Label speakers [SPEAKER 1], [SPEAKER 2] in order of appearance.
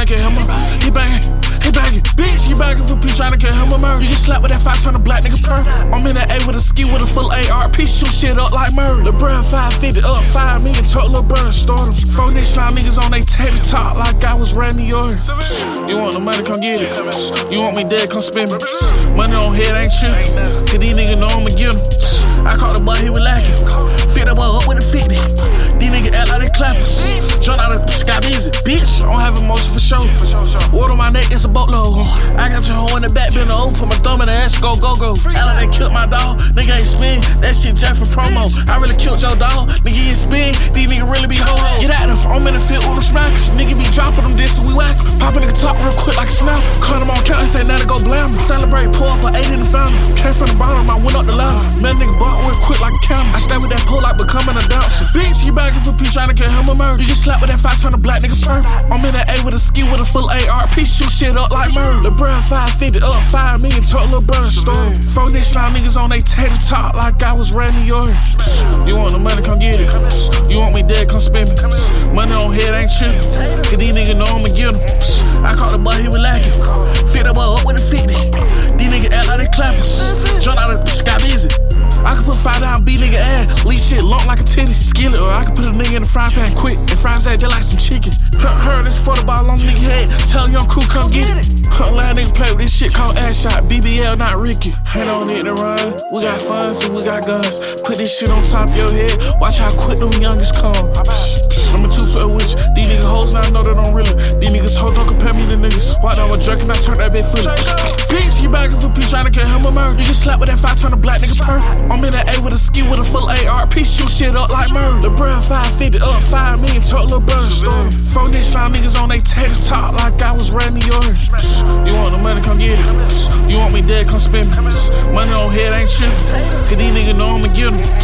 [SPEAKER 1] kill him. He banging. Bitch, you begging for peace, tryna kill him a murder. You get slapped with that 5 ton of black nigga purr. I'm in that A with a ski with a full ARP, shoot shit up like murder. LeBron 550 up 5 million, talk Lil Burn, start him. 4 slime niggas on they tater talk like I was Randy Orton. You want the money, come get it. You want me dead, come spend me. Money on head ain't true, cause these niggas know I'ma get him. I caught the boy, he was lacking. Fit that boy up with a 50. These niggas act like they clappers. Join out of Sky Busy, bitch. I don't have emotion for sure. Water on my neck, it's a boatload. I got your hoe in the back, been over, put my thumb in the ass, go. Act like they killed my dog, nigga ain't spin. That shit just for promo. I really killed your dog, nigga ain't spin. These niggas really be ho-ho. Get out of the I'm in the field with them smackers. Nigga be dropping them disses, we whack. Poppin' nigga talk real quick like a snap. Cut him on count and say now to go blam. Celebrate, pull up a 8 in the fountain. Came from the bottom, I went up the ladder. Man, nigga bought real quick like a counter. I stay with that pull like becoming a dancer. Bitch, you begging for peace, tryna kill him a murder. You get slapped with that 5 ton of black nigga purr. I'm in that A with a ski with a full ARP, shoot shit up like murder. LeBron 550 up 5 million, talk Lil Burn, story. 4 slime niggas on they tater talk like I was Randy Orton. You want the money, come get it. You want me dead, come spend me. Money on head ain't true, cause these niggas know I'ma get him. I caught the boy, he was lacking. Fit that boy up with a 50. These niggas act like they clappers. Join out of Sky Busy. I can put 5 down, beat nigga ass. Leave shit lump like a titty. Skillet, or I can put a nigga in the frying pan quick and fries that just like some chicken. Heard this for the ball on nigga head. Tell young crew come get it. Let nigga play with this shit called ass shot. BBL, not Ricky. Ain't no need to run. We got fun, so we got guns. Put this shit on top of your head. Watch how quick them youngest come. I'm a 2 foot witch. These niggas hoes now know that I'm really. These niggas hoes don't compare me to niggas. Why don't I drink and I turn that bitch fully? Bitch, you begging for peace, tryna kill him a murder. You get slapped with that 5 ton of black nigga purr. I'm in that A with a ski with a full ARP, shoot shit up like murder. LeBron 550 up 5 million, talk Lil Burn, story. 4 slime niggas on they tater talk like I was Randy Orton. You want the money, come get it. You want me dead, come spend me. Money on head ain't true, cause these niggas know I'ma get him.